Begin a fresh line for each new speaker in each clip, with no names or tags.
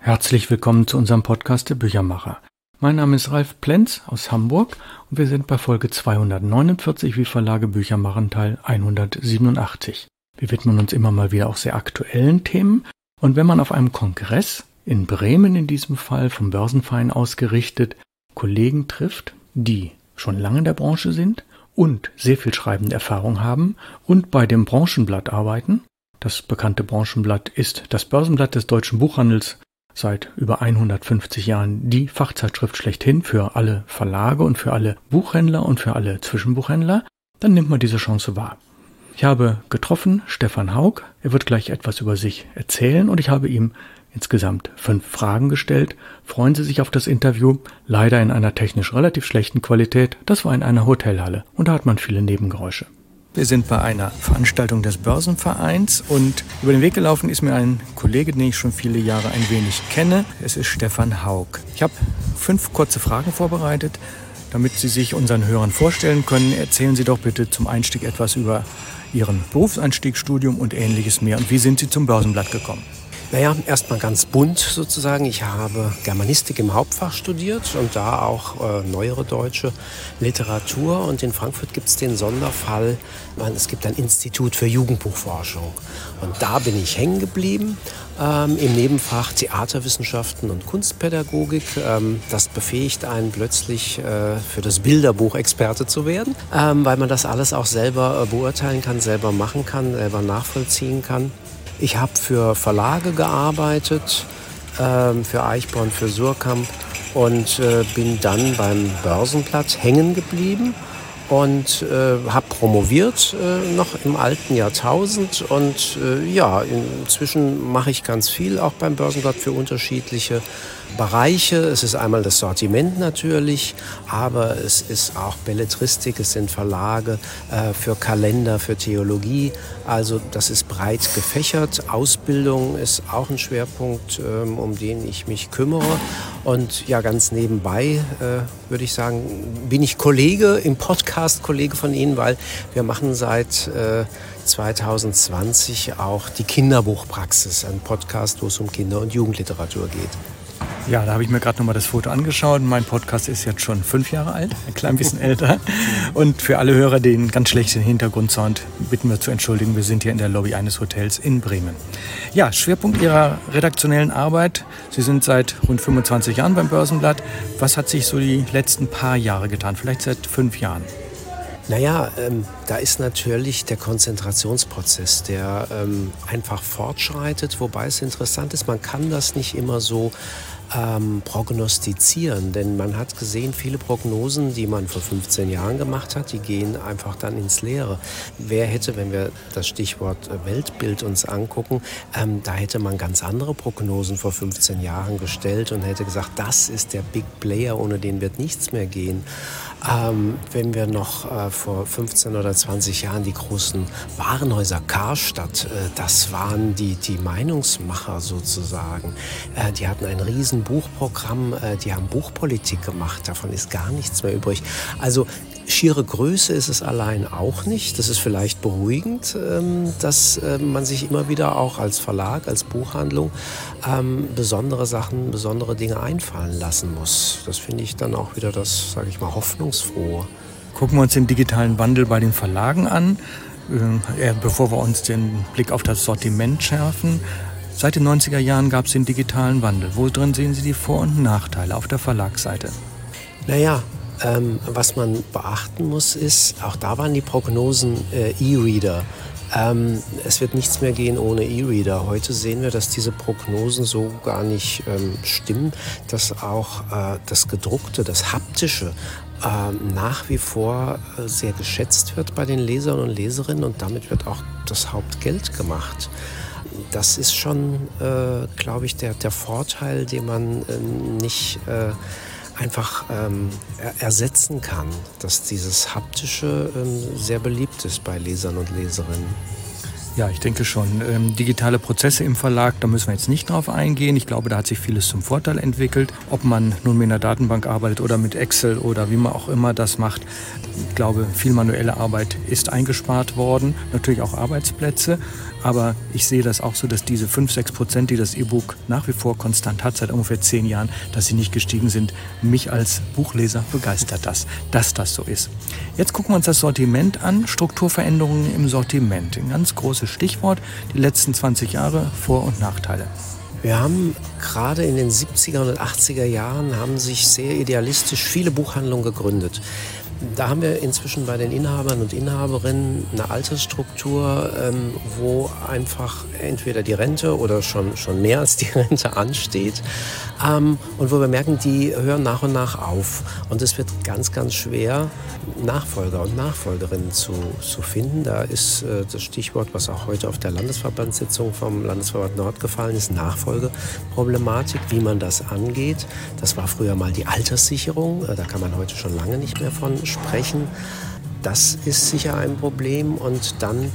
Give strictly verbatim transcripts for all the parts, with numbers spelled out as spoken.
Herzlich willkommen zu unserem Podcast Der Büchermacher. Mein Name ist Ralf Plenz aus Hamburg und wir sind bei Folge zweihundertneunundvierzig wie Verlage Bücher machen, Teil hundertsiebenundachtzig. Wir widmen uns immer mal wieder auch sehr aktuellen Themen und wenn man auf einem Kongress, in Bremen in diesem Fall, vom Börsenverein ausgerichtet, Kollegen trifft, die schon lange in der Branche sind und sehr viel schreibende Erfahrung haben und bei dem Branchenblatt arbeiten. Das bekannte Branchenblatt ist das Börsenblatt des deutschen Buchhandels, seit über hundertfünfzig Jahren die Fachzeitschrift schlechthin für alle Verlage und für alle Buchhändler und für alle Zwischenbuchhändler, dann nimmt man diese Chance wahr. Ich habe getroffen Stefan Haug, er wird gleich etwas über sich erzählen und ich habe ihm insgesamt fünf Fragen gestellt. Freuen Sie sich auf das Interview, leider in einer technisch relativ schlechten Qualität, das war in einer Hotelhalle und da hat man viele Nebengeräusche. Wir sind bei einer Veranstaltung des Börsenvereins und über den Weg gelaufen ist mir ein Kollege, den ich schon viele Jahre ein wenig kenne. Es ist Stefan Haug. Ich habe fünf kurze Fragen vorbereitet, damit Sie sich unseren Hörern vorstellen können. Erzählen Sie doch bitte zum Einstieg etwas über Ihren Berufseinstieg, Studium und Ähnliches mehr. Und wie sind Sie zum Börsenblatt gekommen?
Naja, erstmal ganz bunt sozusagen. Ich habe Germanistik im Hauptfach studiert und da auch äh, neuere deutsche Literatur. Und in Frankfurt gibt es den Sonderfall, man, es gibt ein Institut für Jugendbuchforschung. Und da bin ich hängen geblieben ähm, im Nebenfach Theaterwissenschaften und Kunstpädagogik. Ähm, das befähigt einen plötzlich äh, für das Bilderbuch Experte zu werden, ähm, weil man das alles auch selber äh, beurteilen kann, selber machen kann, selber nachvollziehen kann. Ich habe für Verlage gearbeitet, ähm, für Eichborn, für Suhrkamp und äh, bin dann beim Börsenblatt hängen geblieben und äh, habe promoviert äh, noch im alten Jahrtausend und äh, ja, inzwischen mache ich ganz viel auch beim Börsenblatt für unterschiedliche Bereiche. Es ist einmal das Sortiment natürlich, aber es ist auch Belletristik, es sind Verlage äh, für Kalender, für Theologie. Also das ist breit gefächert. Ausbildung ist auch ein Schwerpunkt, ähm, um den ich mich kümmere. Und ja, ganz nebenbei äh, würde ich sagen, bin ich Kollege im Podcast, Kollege von Ihnen, weil wir machen seit äh, zweitausendzwanzig auch die Kinderbuchpraxis, ein Podcast, wo es um Kinder- und Jugendliteratur geht.
Ja, da habe ich mir gerade nochmal das Foto angeschaut. Mein Podcast ist jetzt schon fünf Jahre alt, ein klein bisschen älter. Und für alle Hörer, die einen ganz schlechten Hintergrundsound, bitten wir zu entschuldigen. Wir sind hier in der Lobby eines Hotels in Bremen. Ja, Schwerpunkt Ihrer redaktionellen Arbeit. Sie sind seit rund fünfundzwanzig Jahren beim Börsenblatt. Was hat sich so die letzten paar Jahre getan? Vielleicht seit fünf Jahren?
Naja, ähm, da ist natürlich der Konzentrationsprozess, der ähm, einfach fortschreitet, wobei es interessant ist, man kann das nicht immer so ähm, prognostizieren, denn man hat gesehen, viele Prognosen, die man vor fünfzehn Jahren gemacht hat, die gehen einfach dann ins Leere. Wer hätte, wenn wir das Stichwort Weltbild uns angucken, ähm, da hätte man ganz andere Prognosen vor fünfzehn Jahren gestellt und hätte gesagt, das ist der Big Player, ohne den wird nichts mehr gehen. Ähm, wenn wir noch äh, vor fünfzehn oder zwanzig Jahren die großen Warenhäuser Karstadt, äh, das waren die, die Meinungsmacher sozusagen. Äh, die hatten ein riesen Buchprogramm, äh, die haben Buchpolitik gemacht, davon ist gar nichts mehr übrig. Also schiere Größe ist es allein auch nicht. Das ist vielleicht beruhigend, ähm, dass äh, man sich immer wieder auch als Verlag, als Buchhandlung ähm, besondere Sachen, besondere Dinge einfallen lassen muss. Das finde ich dann auch wieder das, sage ich mal, hoffnungsfrohe.
Gucken wir uns den digitalen Wandel bei den Verlagen an, äh, bevor wir uns den Blick auf das Sortiment schärfen. Seit den neunziger Jahren gab es den digitalen Wandel. Wo drin sehen Sie die Vor- und Nachteile auf der Verlagsseite?
Naja, Ähm, was man beachten muss, ist, auch da waren die Prognosen äh, E-Reader. Ähm, es wird nichts mehr gehen ohne E-Reader. Heute sehen wir, dass diese Prognosen so gar nicht ähm, stimmen, dass auch äh, das Gedruckte, das Haptische äh, nach wie vor äh, sehr geschätzt wird bei den Lesern und Leserinnen und damit wird auch das Hauptgeld gemacht. Das ist schon, äh, glaube ich, der, der Vorteil, den man äh, nicht äh, einfach ähm, er- ersetzen kann, dass dieses Haptische ähm, sehr beliebt ist bei Lesern und Leserinnen.
Ja, ich denke schon. Ähm, digitale Prozesse im Verlag, da müssen wir jetzt nicht drauf eingehen. Ich glaube, da hat sich vieles zum Vorteil entwickelt. Ob man nun mit einer Datenbank arbeitet oder mit Excel oder wie man auch immer das macht. Ich glaube, viel manuelle Arbeit ist eingespart worden. Natürlich auch Arbeitsplätze. Aber ich sehe das auch so, dass diese fünf, sechs Prozent, die das E-Book nach wie vor konstant hat, seit ungefähr zehn Jahren, dass sie nicht gestiegen sind. Mich als Buchleser begeistert das, dass das so ist. Jetzt gucken wir uns das Sortiment an. Strukturveränderungen im Sortiment. Ein ganz großes Stichwort. Die letzten zwanzig Jahre, Vor- und Nachteile.
Wir haben gerade in den siebziger und achtziger Jahren haben sich sehr idealistisch viele Buchhandlungen gegründet. Da haben wir inzwischen bei den Inhabern und Inhaberinnen eine Altersstruktur, ähm, wo einfach entweder die Rente oder schon, schon mehr als die Rente ansteht. Ähm, und wo wir merken, die hören nach und nach auf. Und es wird ganz, ganz schwer, Nachfolger und Nachfolgerinnen zu, zu finden. Da ist äh, das Stichwort, was auch heute auf der Landesverbandssitzung vom Landesverband Nord gefallen ist, Nachfolgeproblematik, wie man das angeht. Das war früher mal die Alterssicherung. Äh, da kann man heute schon lange nicht mehr von sprechen. Das ist sicher ein Problem. Und dann,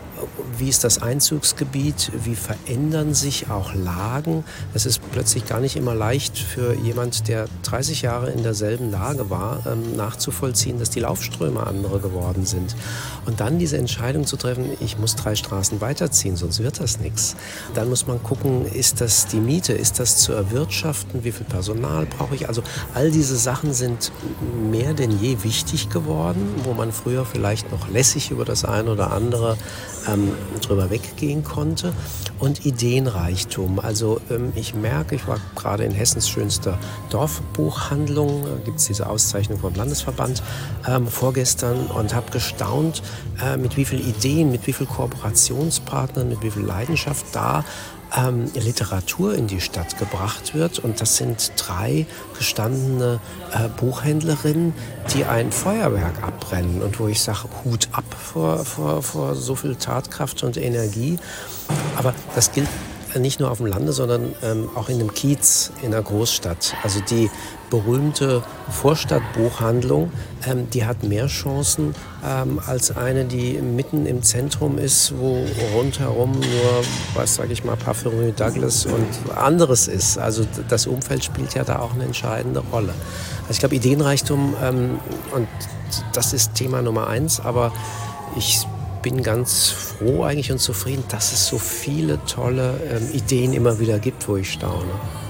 wie ist das Einzugsgebiet? Wie verändern sich auch Lagen? Es ist plötzlich gar nicht immer leicht für jemand, der dreißig Jahre in derselben Lage war, ähm, nachzuvollziehen, dass die Laufströme andere geworden sind. Und dann diese Entscheidung zu treffen, ich muss drei Straßen weiterziehen, sonst wird das nichts. Dann muss man gucken, ist das die Miete, ist das zu erwirtschaften, wie viel Personal brauche ich? Also all diese Sachen sind mehr denn je wichtig geworden, wo man früher vielleicht noch lässig über das eine oder andere ähm, drüber weggehen konnte. Und Ideenreichtum. Also ähm, ich merke, ich war gerade in Hessens schönster Dorfbuchhandlung, da gibt es diese Auszeichnung vom Landesverband ähm, vorgestern und habe gestaunt, äh, mit wie vielen Ideen, mit wie vielen Kooperationspartnern, mit wie viel Leidenschaft da ähm, Literatur in die Stadt gebracht wird. Und das sind drei gestandene äh, Buchhändlerinnen, die ein Feuerwerk abbrennen. Und wo ich sage, Hut ab vor, vor, vor so viel Tatkraft und Energie. Aber das gilt nicht nur auf dem Lande, sondern ähm, auch in einem Kiez, in einer Großstadt. Also die berühmte Vorstadtbuchhandlung, ähm, die hat mehr Chancen ähm, als eine, die mitten im Zentrum ist, wo rundherum nur, was sage ich mal, Parfümerie Douglas und anderes ist. Also das Umfeld spielt ja da auch eine entscheidende Rolle. Also ich glaube, Ideenreichtum, ähm, und das ist Thema Nummer eins, aber ich bin ganz froh eigentlich und zufrieden, dass es so viele tolle ähm, Ideen immer wieder gibt, wo ich staune.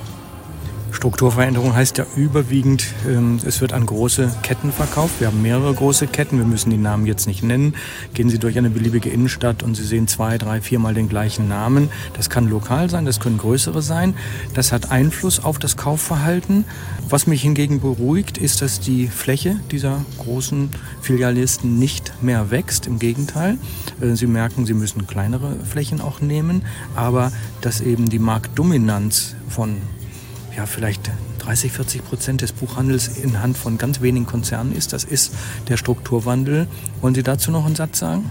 Strukturveränderung heißt ja überwiegend, ähm, es wird an große Ketten verkauft. Wir haben mehrere große Ketten, wir müssen die Namen jetzt nicht nennen. Gehen Sie durch eine beliebige Innenstadt und Sie sehen zwei, drei, viermal den gleichen Namen. Das kann lokal sein, das können größere sein. Das hat Einfluss auf das Kaufverhalten. Was mich hingegen beruhigt, ist, dass die Fläche dieser großen Filialisten nicht mehr wächst. Im Gegenteil, äh, Sie merken, Sie müssen kleinere Flächen auch nehmen, aber dass eben die Marktdominanz von ja, vielleicht dreißig, vierzig Prozent des Buchhandels in Hand von ganz wenigen Konzernen ist. Das ist der Strukturwandel. Wollen Sie dazu noch einen Satz sagen?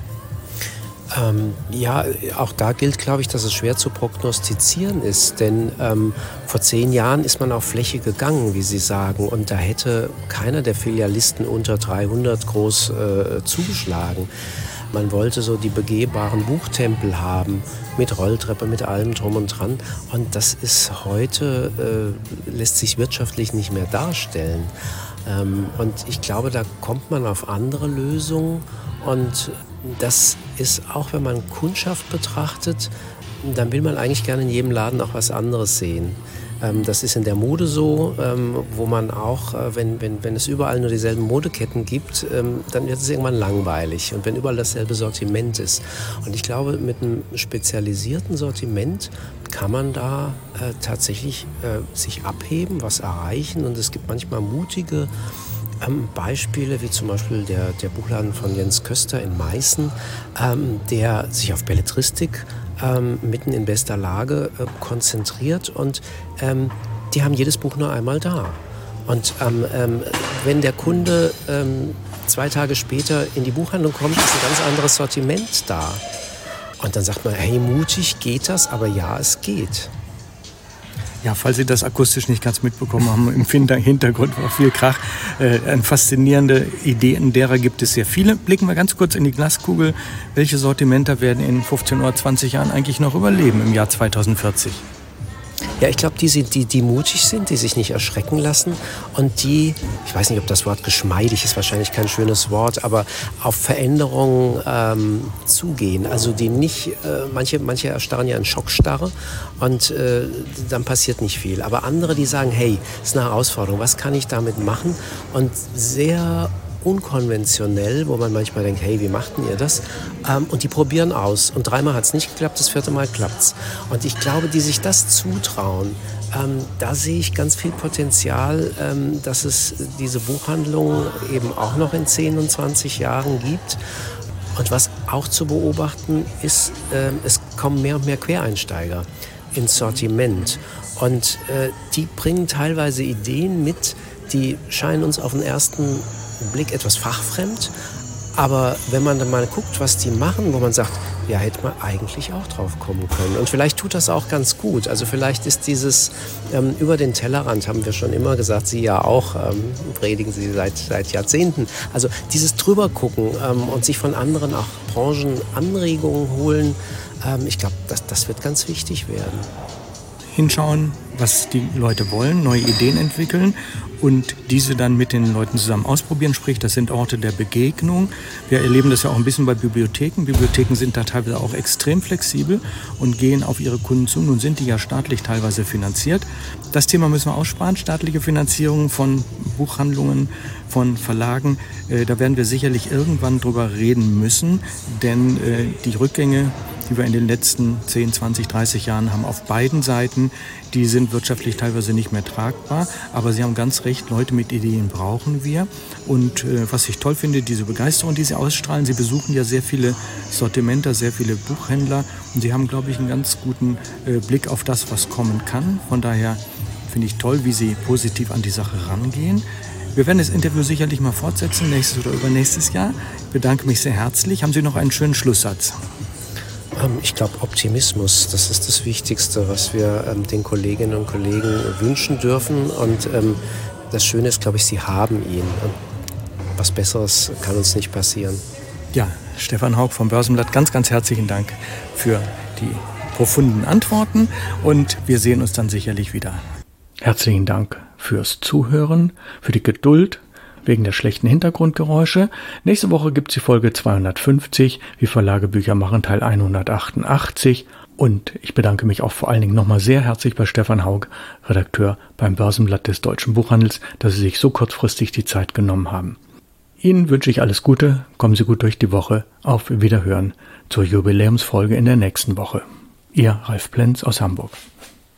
Ähm, ja, auch da gilt, glaube ich, dass es schwer zu prognostizieren ist. Denn ähm, vor zehn Jahren ist man auf Fläche gegangen, wie Sie sagen. Und da hätte keiner der Filialisten unter dreihundert groß äh, zugeschlagen. Man wollte so die begehbaren Buchtempel haben, mit Rolltreppe, mit allem drum und dran. Und das ist heute, äh, lässt sich wirtschaftlich nicht mehr darstellen. Ähm, und ich glaube, da kommt man auf andere Lösungen. Und das ist auch, wenn man Kundschaft betrachtet, dann will man eigentlich gerne in jedem Laden auch was anderes sehen. Das ist in der Mode so, wo man auch, wenn, wenn, wenn es überall nur dieselben Modeketten gibt, dann wird es irgendwann langweilig. Und wenn überall dasselbe Sortiment ist. Und ich glaube, mit einem spezialisierten Sortiment kann man da äh, tatsächlich äh, sich abheben, was erreichen. Und es gibt manchmal mutige ähm, Beispiele, wie zum Beispiel der, der Buchladen von Jens Köster in Meißen, ähm, der sich auf Belletristik Ähm, mitten in bester Lage äh, konzentriert und ähm, die haben jedes Buch nur einmal da. Und ähm, ähm, wenn der Kunde ähm, zwei Tage später in die Buchhandlung kommt, ist ein ganz anderes Sortiment da. Und dann sagt man, hey, mutig geht das, aber ja, es geht.
Ja, falls Sie das akustisch nicht ganz mitbekommen haben, im Hintergrund war viel Krach. Äh, eine faszinierende Idee, in derer gibt es sehr viele. Blicken wir ganz kurz in die Glaskugel. Welche Sortimenter werden in fünfzehn oder zwanzig Jahren eigentlich noch überleben im Jahr zweitausendvierzig?
Ja, ich glaube, die sind, die, die mutig sind, die sich nicht erschrecken lassen und die, ich weiß nicht, ob das Wort geschmeidig ist, wahrscheinlich kein schönes Wort, aber auf Veränderungen ähm, zugehen. Also die nicht, äh, manche, manche erstarren ja in Schockstarre und äh, dann passiert nicht viel. Aber andere, die sagen, hey, das ist eine Herausforderung, was kann ich damit machen? Und sehr unkonventionell, wo man manchmal denkt, hey, wie macht denn ihr das? Ähm, und die probieren aus. Und dreimal hat es nicht geklappt, das vierte Mal klappt's. Und ich glaube, die sich das zutrauen, ähm, da sehe ich ganz viel Potenzial, ähm, dass es diese Buchhandlung eben auch noch in zehn und zwanzig Jahren gibt. Und was auch zu beobachten ist, ähm, es kommen mehr und mehr Quereinsteiger ins Sortiment. Und äh, die bringen teilweise Ideen mit, die scheinen uns auf den ersten Blick etwas fachfremd, aber wenn man dann mal guckt, was die machen, wo man sagt, ja, hätte man eigentlich auch drauf kommen können. Und vielleicht tut das auch ganz gut. Also vielleicht ist dieses ähm, über den Tellerrand, haben wir schon immer gesagt, Sie ja auch, ähm, predigen Sie seit, seit Jahrzehnten. Also dieses drübergucken ähm, und sich von anderen auch Branchen Anregungen holen, ähm, ich glaube, das, das wird ganz wichtig werden.
Hinschauen, was die Leute wollen, neue Ideen entwickeln und diese dann mit den Leuten zusammen ausprobieren. Sprich, das sind Orte der Begegnung. Wir erleben das ja auch ein bisschen bei Bibliotheken. Bibliotheken sind da teilweise auch extrem flexibel und gehen auf ihre Kunden zu. Nun sind die ja staatlich teilweise finanziert. Das Thema müssen wir aussparen, staatliche Finanzierung von Buchhandlungen, von Verlagen. Äh, da werden wir sicherlich irgendwann drüber reden müssen, denn äh, die Rückgänge, die wir in den letzten zehn, zwanzig, dreißig Jahren haben auf beiden Seiten, die sind wirtschaftlich teilweise nicht mehr tragbar. Aber Sie haben ganz recht, Leute mit Ideen brauchen wir. Und äh, was ich toll finde, diese Begeisterung, die Sie ausstrahlen. Sie besuchen ja sehr viele Sortimenter, sehr viele Buchhändler. Und Sie haben, glaube ich, einen ganz guten äh, Blick auf das, was kommen kann. Von daher finde ich toll, wie Sie positiv an die Sache rangehen. Wir werden das Interview sicherlich mal fortsetzen, nächstes oder übernächstes Jahr. Ich bedanke mich sehr herzlich. Haben Sie noch einen schönen Schlusssatz?
Ich glaube, Optimismus, das ist das Wichtigste, was wir ähm, den Kolleginnen und Kollegen wünschen dürfen. Und ähm, das Schöne ist, glaube ich, sie haben ihn. Und was Besseres kann uns nicht passieren.
Ja, Stefan Haug vom Börsenblatt, ganz, ganz herzlichen Dank für die profunden Antworten. Und wir sehen uns dann sicherlich wieder. Herzlichen Dank fürs Zuhören, für die Geduld, wegen der schlechten Hintergrundgeräusche. Nächste Woche gibt es die Folge zweihundertfünfzig, wie Verlage Bücher machen, Teil hundertachtundachtzig. Und ich bedanke mich auch vor allen Dingen nochmal sehr herzlich bei Stefan Haug, Redakteur beim Börsenblatt des Deutschen Buchhandels, dass Sie sich so kurzfristig die Zeit genommen haben. Ihnen wünsche ich alles Gute, kommen Sie gut durch die Woche. Auf Wiederhören zur Jubiläumsfolge in der nächsten Woche. Ihr Ralf Plenz aus Hamburg.